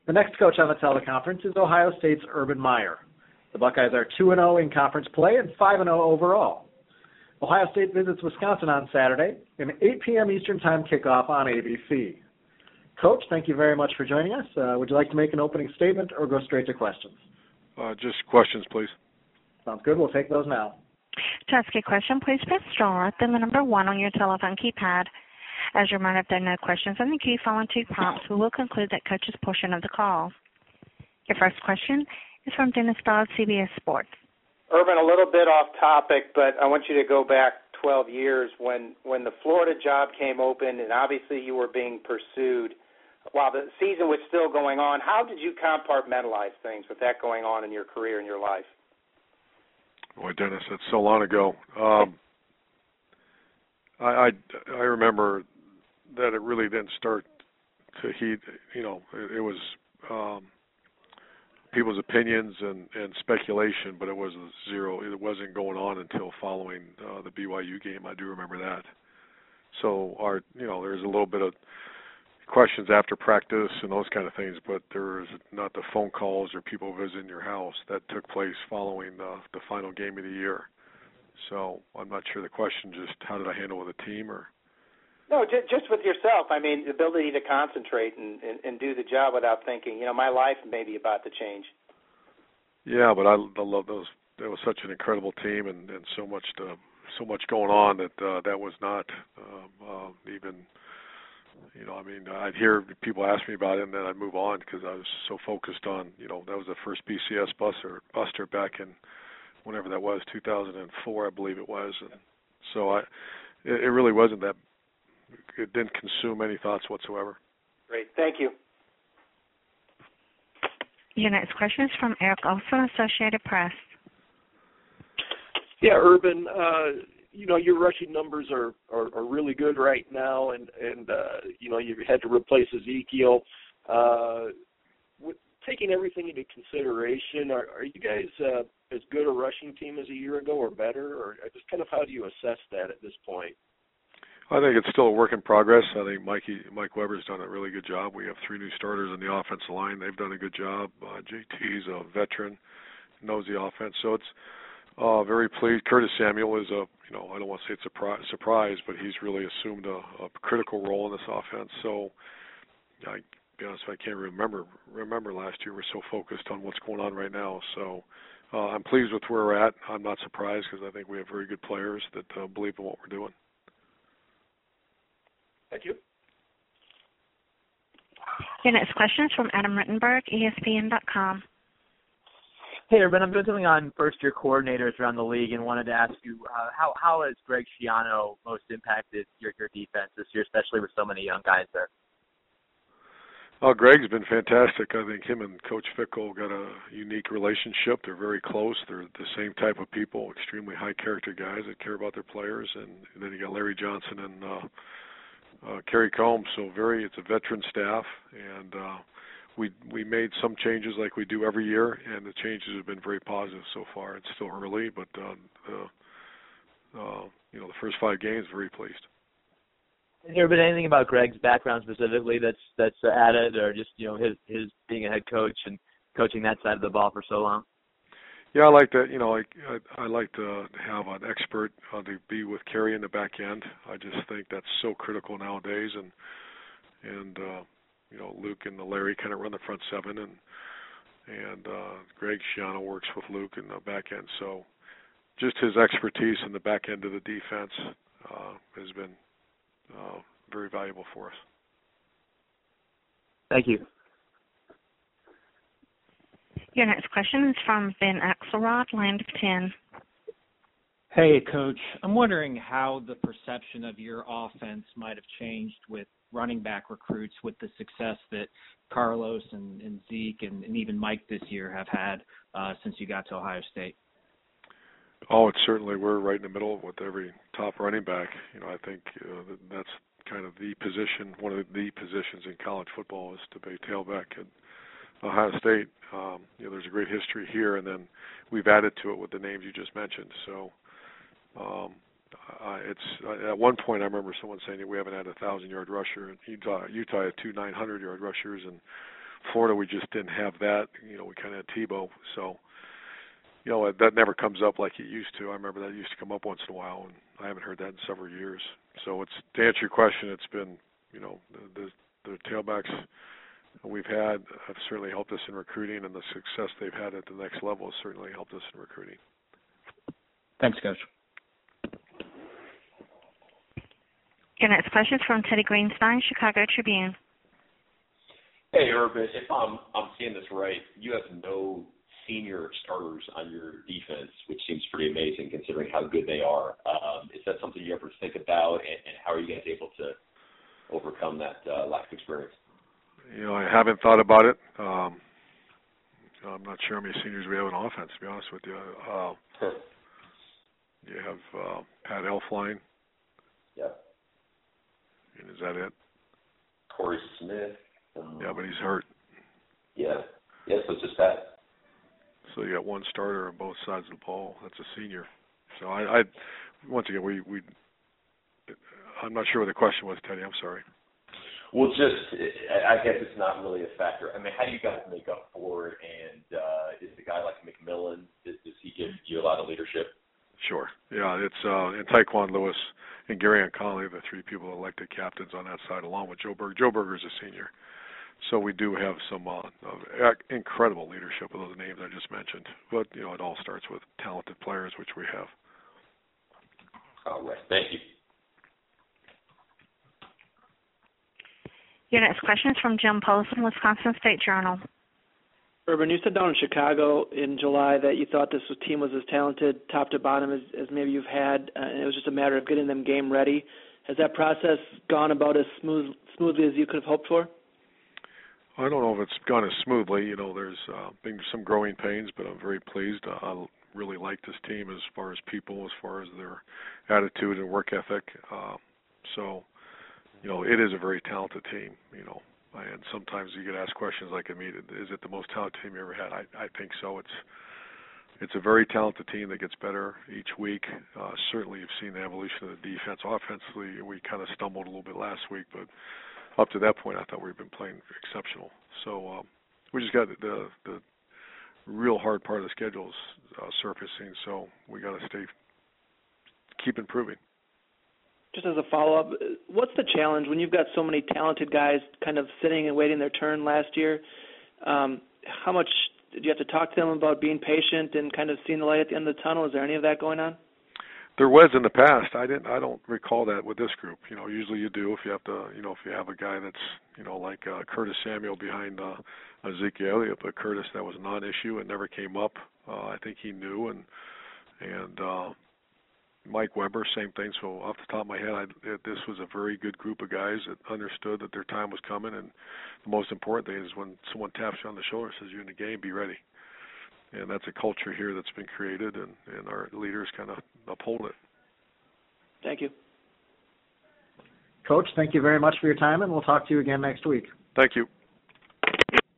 The next coach on the teleconference is Ohio State's Urban Meyer. The Buckeyes are 2-0 in conference play and 5-0 overall. Ohio State visits Wisconsin on Saturday, an 8 p.m. Eastern Time kickoff on ABC. Coach, thank you very much for joining us. Would you like to make an opening statement or go straight to questions? Just questions, please. Sounds good. We'll take those now. To ask a question, please press star, then the number 1 on your telephone keypad. As a reminder, if there are no questions in the queue following 2 prompts, we will conclude that coach's portion of the call. Your first question is from Dennis Dodd, CBS Sports. Urban, a little bit off topic, but I want you to go back 12 years when the Florida job came open, and obviously you were being pursued while the season was still going on. How did you compartmentalize things with that going on in your career and your life? Boy, Dennis, that's so long ago. I remember that it really didn't start to heat. It was people's opinions and speculation, but it was zero. It wasn't going on until following the BYU game. I do remember that. So there's a little bit of questions after practice and those kind of things, but there was not the phone calls or people visiting your house that took place following the final game of the year. So I'm not sure the question just how did I handle with a team or. No, just with yourself. I mean, the ability to concentrate and do the job without thinking, my life may be about to change. Yeah, but I love those. It was such an incredible team and so much going on that was not even. I'd hear people ask me about it, and then I'd move on because I was so focused on, that was the first BCS buster back in whenever that was, 2004, I believe it was. And so it really wasn't that. It didn't consume any thoughts whatsoever. Great. Thank you. Your next question is from Eric Olson, Associated Press. Yeah, Urban, your rushing numbers are really good right now, and you've had to replace Ezekiel. Taking everything into consideration, are you guys as good a rushing team as a year ago or better? Or just kind of how do you assess that at this point? I think it's still a work in progress. I think Mike Weber's done a really good job. We have 3 new starters on the offensive line. They've done a good job. JT's a veteran, knows the offense. So it's very pleased. Curtis Samuel is I don't want to say it's a surprise, but he's really assumed a critical role in this offense. So I be honest, I can't remember last year. We're so focused on what's going on right now. So I'm pleased with where we're at. I'm not surprised because I think we have very good players that believe in what we're doing. Thank you. Your next question is from Adam Rittenberg, ESPN.com. Hey, Urban, I'm doing something on first-year coordinators around the league and wanted to ask you how has Greg Schiano most impacted your defense this year, especially with so many young guys there? Greg's been fantastic. I think him and Coach Fickell got a unique relationship. They're very close. They're the same type of people, extremely high-character guys that care about their players. And then you got Larry Johnson and Kerry Combs, so it's a veteran staff, and we made some changes like we do every year, and the changes have been very positive so far. It's still early, but the first 5 games, very pleased. Has there been anything about Greg's background specifically that's added, or just his being a head coach and coaching that side of the ball for so long? Yeah, I like that. I like to have an expert to be with Kerry in the back end. I just think that's so critical nowadays, and Luke and Larry kind of run the front 7, and Greg Schiano works with Luke in the back end. So just his expertise in the back end of the defense has been very valuable for us. Thank you. Your next question is from Ben Axelrod, Land of 10. Hey, Coach. I'm wondering how the perception of your offense might have changed with running back recruits with the success that Carlos and Zeke and even Mike this year have had since you got to Ohio State. Oh, it's certainly, we're right in the middle with every top running back. I think that's kind of the position, one of the positions in college football is to be tailback at Ohio State. There's a great history here, and then we've added to it with the names you just mentioned. So it's at one point I remember someone saying that we haven't had a 1,000-yard rusher. Utah had 2 900-yard rushers, and Florida, we just didn't have that. We kind of had Tebow, so that never comes up like it used to. I remember that used to come up once in a while, and I haven't heard that in several years. So it's to answer your question, it's been the tailbacks we've had have certainly helped us in recruiting, and the success they've had at the next level has certainly helped us in recruiting. Thanks, Coach. Your next question is from Teddy Greenstein, Chicago Tribune. Hey, Urban, if I'm seeing this right, you have no senior starters on your defense, which seems pretty amazing considering how good they are. Is that something you ever think about, and how are you guys able to overcome that lack of experience? I haven't thought about it. I'm not sure how many seniors we have in offense, to be honest with you. You have Pat Elflein. Yeah. And is that it? Corey Smith. Yeah, but he's hurt. Yeah. Yeah, so it's just that. So you got one starter on both sides of the ball. That's a senior. So I once again, I'm not sure what the question was, Teddy. I'm sorry. Well, I guess it's not really a factor. I mean, how do you guys make up for it? And is the guy like McMillan, does he give you a lot of leadership? Sure. Yeah, it's and Taekwon Lewis and Gary Conley, the three people elected captains on that side, along with Joe Berger. Joe Berger's a senior. So we do have some incredible leadership of those names I just mentioned. But, it all starts with talented players, which we have. All right. Thank you. Your next question is from Jim Polson, Wisconsin State Journal. Urban, you said down in Chicago in July that you thought this team was as talented top to bottom as maybe you've had, and it was just a matter of getting them game ready. Has that process gone about as smoothly as you could have hoped for? I don't know if it's gone as smoothly. There's been some growing pains, but I'm very pleased. I really like this team as far as people, as far as their attitude and work ethic. It is a very talented team, and sometimes you get asked questions like, is it the most talented team you ever had? I think so. It's a very talented team that gets better each week. Certainly you've seen the evolution of the defense. Offensively, we kind of stumbled a little bit last week, but up to that point, I thought we've been playing exceptional. So we just got the real hard part of the schedules surfacing, so we got to keep improving. Just as a follow-up, what's the challenge when you've got so many talented guys kind of sitting and waiting their turn last year? How much did you have to talk to them about being patient and kind of seeing the light at the end of the tunnel? Is there any of that going on? There was in the past. I don't recall that with this group. Usually you do if you have to. If you have a guy that's like Curtis Samuel behind Ezekiel Elliott, but Curtis, that was a non-issue. It never came up. I think he knew, and Mike Weber, same thing. So off the top of my head, this was a very good group of guys that understood that their time was coming, and the most important thing is when someone taps you on the shoulder and says you're in the game, be ready. And that's a culture here that's been created, and our leaders kind of uphold it. Thank you. Coach, thank you very much for your time, and we'll talk to you again next week. Thank you.